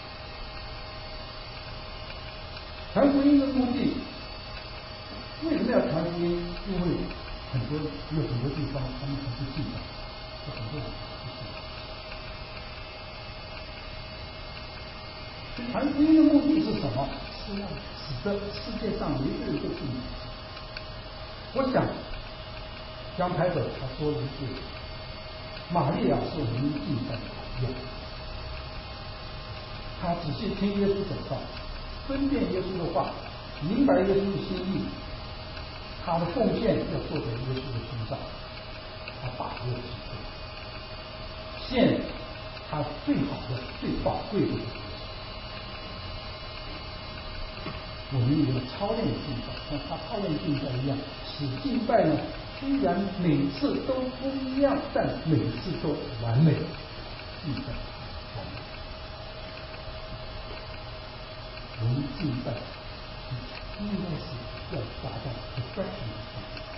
Speaker 1: 传福音的目的，为什么要传福音？因为很多有很多地方他们还是敬拜，有很多人不敬拜。所以传福音的目的是什么？是要使得世界上每个人都敬拜。我想，江台本他说了一句：“玛利亚是我们敬拜的榜样。”他仔细听耶稣讲道，分辨耶稣的话，明白耶稣的心意，他的奉献要做在耶稣的身上，他把握机会，献他最好的、最宝贵的东西。我们也要操练敬拜，像他操练敬拜一样，使敬拜呢，虽然每次都不一样，但每次都完美。敬拜完美，我们敬拜应该是要达到 perfection 的程度。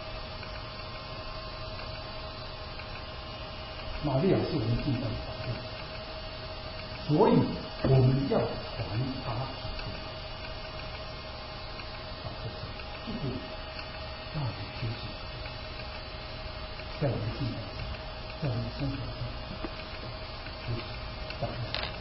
Speaker 1: 玛利亚是我们敬拜的榜样，所以我们要传她出去。这个大的学习，在我们敬拜上，在我们生活上，学习大的。